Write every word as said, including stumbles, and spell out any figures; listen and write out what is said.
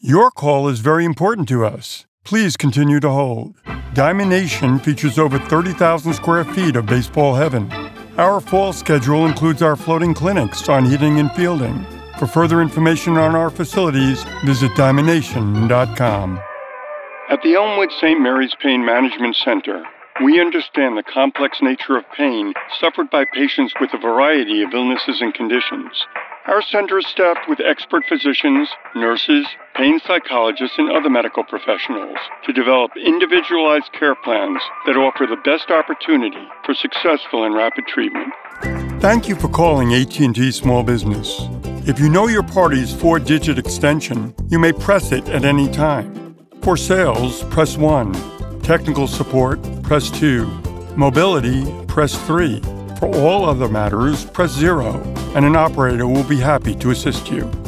Your call is very important to us. Please continue to hold. Diamond Nation features over thirty thousand square feet of baseball heaven. Our fall schedule includes our floating clinics on hitting and fielding. For further information on our facilities, visit diamond nation dot com. At the Elmwood Saint Mary's Pain Management Center, we understand the complex nature of pain suffered by patients with a variety of illnesses and conditions. Our center is staffed with expert physicians, nurses, pain psychologists, and other medical professionals to develop individualized care plans that offer the best opportunity for successful and rapid treatment. Thank you for calling A T and T Small Business. If you know your party's four-digit extension, you may press it at any time. For sales, press one. Technical support, press two. Mobility, press three. For all other matters, press zero, and an operator will be happy to assist you.